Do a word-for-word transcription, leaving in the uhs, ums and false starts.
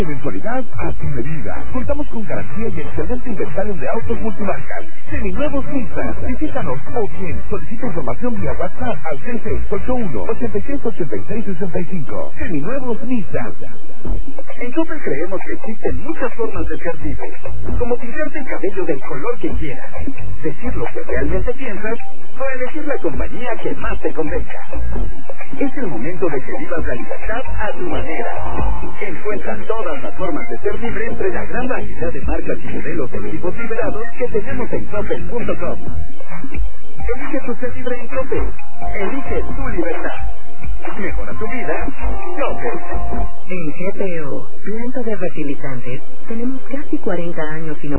Mensualidad a tu medida. Contamos con garantía y excelente inventario de autos multimarcas. Seminuevos Nissan. Visítanos o bien solicita información vía WhatsApp al seis seis ocho uno, ocho seis ocho seis, seis cinco. Seminuevos Nissan. En Coppel creemos que existen muchas formas de ser libre, como pintarte el cabello del color que quieras, decir lo que realmente piensas o elegir la compañía que más te convenga. Es el momento de que vivas la libertad a tu manera. Encuentra todas las formas de ser libre entre la gran variedad de marcas y modelos de equipos liberados que tenemos en Coppel punto com. Elige tu ser libre en Coppel. Elige tu libertad. Mejora tu vida. Coppel. En G P O, planta de fertilizantes, tenemos casi cuarenta años sin